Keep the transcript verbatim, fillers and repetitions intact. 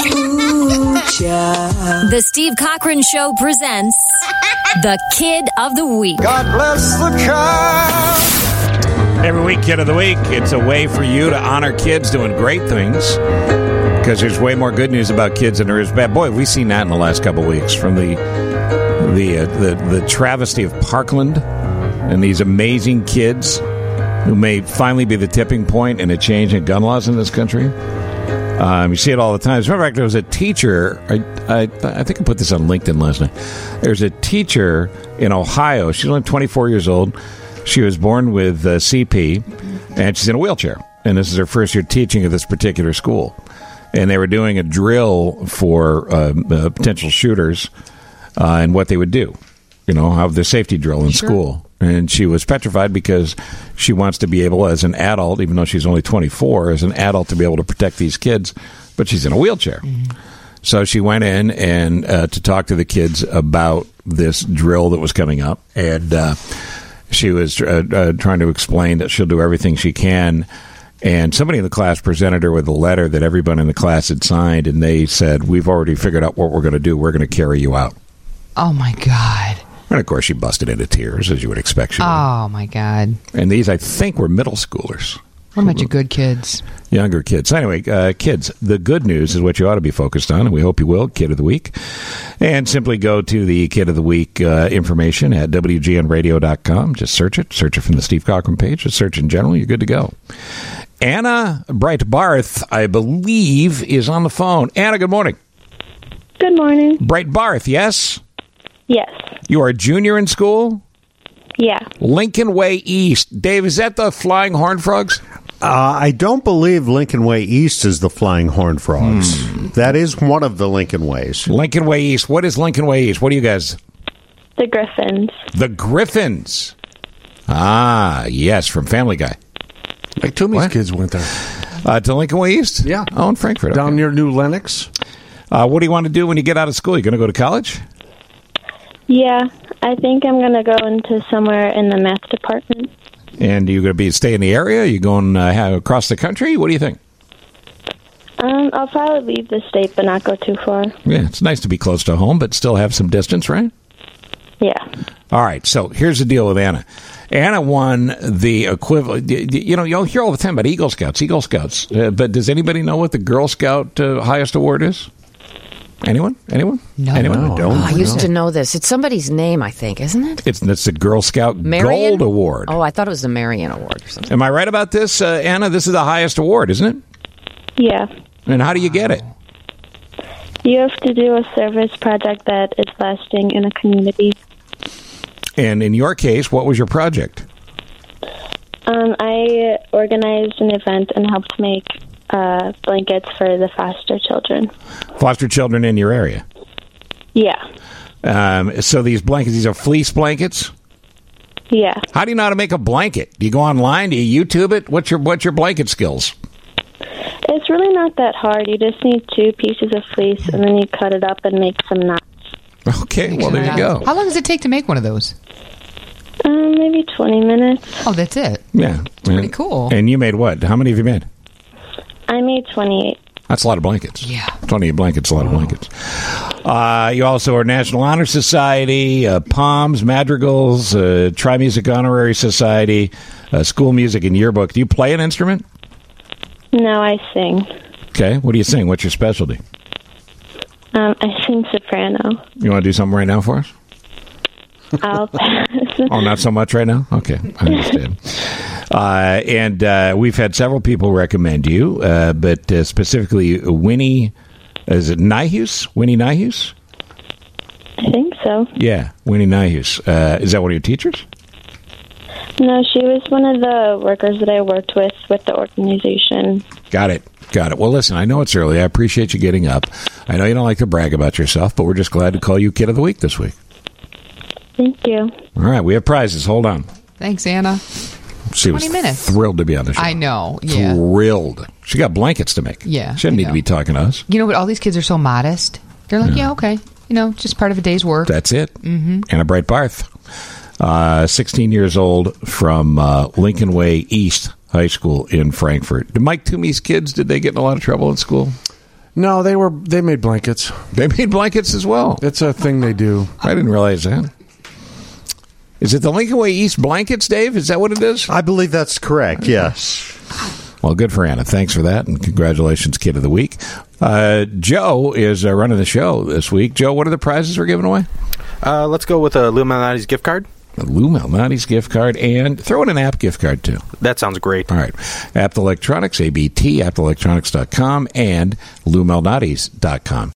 The Steve Cochran Show presents the Kid of the Week. God bless the child. Every week, Kid of the Week, it's a way for you to honor kids doing great things, because there's way more good news about kids than there is bad. Boy, we've seen that in the last couple of weeks, from the the uh, the, the travesty of Parkland and these amazing kids who may finally be the tipping point in a change in gun laws in this country. Um, you see it all the time. As a matter of fact, there was a teacher, I, I, I think I put this on LinkedIn last night. There's a teacher in Ohio. She's only twenty-four years old. She was born with uh, C P, and she's in a wheelchair. And this is her first year teaching at this particular school. And they were doing a drill for uh, uh, potential shooters uh, and what they would do. You know, have the safety drill in sure. school. And she was petrified because she wants to be able, as an adult, even though she's only twenty-four, as an adult to be able to protect these kids, but she's in a wheelchair. Mm-hmm. So she went in and uh, to talk to the kids about this drill that was coming up, and uh, she was uh, uh, trying to explain that she'll do everything she can. And somebody in the class presented her with a letter that everyone in the class had signed, and they said, "We've already figured out what we're going to do. We're going to carry you out." Oh, my God. And, of course, she busted into tears, as you would expect she would. Oh, my God. And these, I think, were middle schoolers. What about your good kids? Younger kids. So anyway, uh, kids, the good news is what you ought to be focused on, and we hope you will, Kid of the Week. And simply go to the Kid of the Week uh, information at W G N radio dot com. Just search it. Search it from the Steve Cochran page. Just search in general. You're good to go. Anna Bright-Barth, I believe, is on the phone. Anna, good morning. Good morning. Bright-Barth, yes? Yes. You are a junior in school? Yeah. Lincoln Way East. Dave, is that the Flying Horned Frogs? Uh, I don't believe Lincoln Way East is the Flying Horned Frogs. Hmm. That is one of the Lincoln Ways. Lincoln Way East. What is Lincoln Way East? What do you guys? The Griffins. The Griffins. Ah, yes, from Family Guy. Like Toomey's kids went there. Uh, to Lincoln Way East? Yeah. Oh, in Frankfurt. Down okay. near New Lenox. Uh, what do you want to do when you get out of school? You going to go to college? Yeah, I think I'm going to go into somewhere in the math department. And are you going to be stay in the area? Are you going uh, across the country? What do you think? Um, I'll probably leave the state, but not go too far. Yeah, it's nice to be close to home, but still have some distance, right? Yeah. All right, so here's the deal with Anna. Anna won the equivalent. You know, you'll hear all the time about Eagle Scouts, Eagle Scouts. Uh, but does anybody know what the Girl Scout uh, highest award is? Anyone? Anyone? No. Anyone? No, I don't. Oh, I used know. to know this. It's somebody's name, I think, isn't it? It's, it's the Girl Scout Marion? Gold Award. Oh, I thought it was the Marion Award or something. Am I right about this, uh, Anna? This is the highest award, isn't it? Yeah. And how do you get it? You have to do a service project that is lasting in a community. And in your case, what was your project? Um, I organized an event and helped make uh, blankets for the foster children. Foster children in your area. Yeah. Um, so these blankets, these are fleece blankets? Yeah. How do you know how to make a blanket? Do you go online? Do you YouTube it? What's your what's your blanket skills? It's really not that hard. You just need two pieces of fleece, and then you cut it up and make some knots. Okay, well, there you go. How long does it take to make one of those? Um, maybe twenty minutes. Oh, that's it. Yeah. It's pretty cool. And you made what? How many have you made? I made twenty-eight. That's a lot of blankets. Yeah. twenty-eight blankets, a lot of blankets. Uh, you also are National Honor Society, uh, Palms, Madrigals, uh, Tri-Music Honorary Society, uh, School Music and Yearbook. Do you play an instrument? No, I sing. Okay. What do you sing? What's your specialty? Um, I sing soprano. You want to do something right now for us? I'll pass. Oh, not so much right now? Okay, I understand. Uh, and uh, we've had several people recommend you, uh, but uh, specifically Winnie, is it Nyhus? Winnie Nyhus? I think so. Yeah, Winnie Nyhus. Uh, is that one of your teachers? No, she was one of the workers that I worked with with the organization. Got it. Got it. Well, listen, I know it's early. I appreciate you getting up. I know you don't like to brag about yourself, but we're just glad to call you Kid of the Week this week. Thank you. All right, we have prizes. Hold on. Thanks, Anna. She was twenty minutes. Thrilled to be on the show. I know. Yeah. Thrilled. She got blankets to make. Yeah. She didn't I need know. to be talking to us. You know what? All these kids are so modest. They're like, yeah, yeah okay. You know, just part of a day's work. That's it. Mm-hmm. Anna Bright-Barth, uh, sixteen years old, from uh, Lincoln Way East High School in Frankfurt. Did Mike Toomey's kids, did they get in a lot of trouble in school? No, they were. They made blankets. They made blankets as well. It's a thing they do. I didn't realize that. Is it the Lincoln Way East blankets, Dave? Is that what it is? I believe that's correct, yes. Well, good for Anna. Thanks for that, and congratulations, Kid of the Week. Uh, Joe is uh, running the show this week. Joe, what are the prizes we're giving away? Uh, let's go with a Lou Malnati's gift card. A Lou Malnati's gift card, and throw in an app gift card, too. That sounds great. All right. Apt Electronics, A B T, apt electronics dot com, and Lou Malnati's dot com.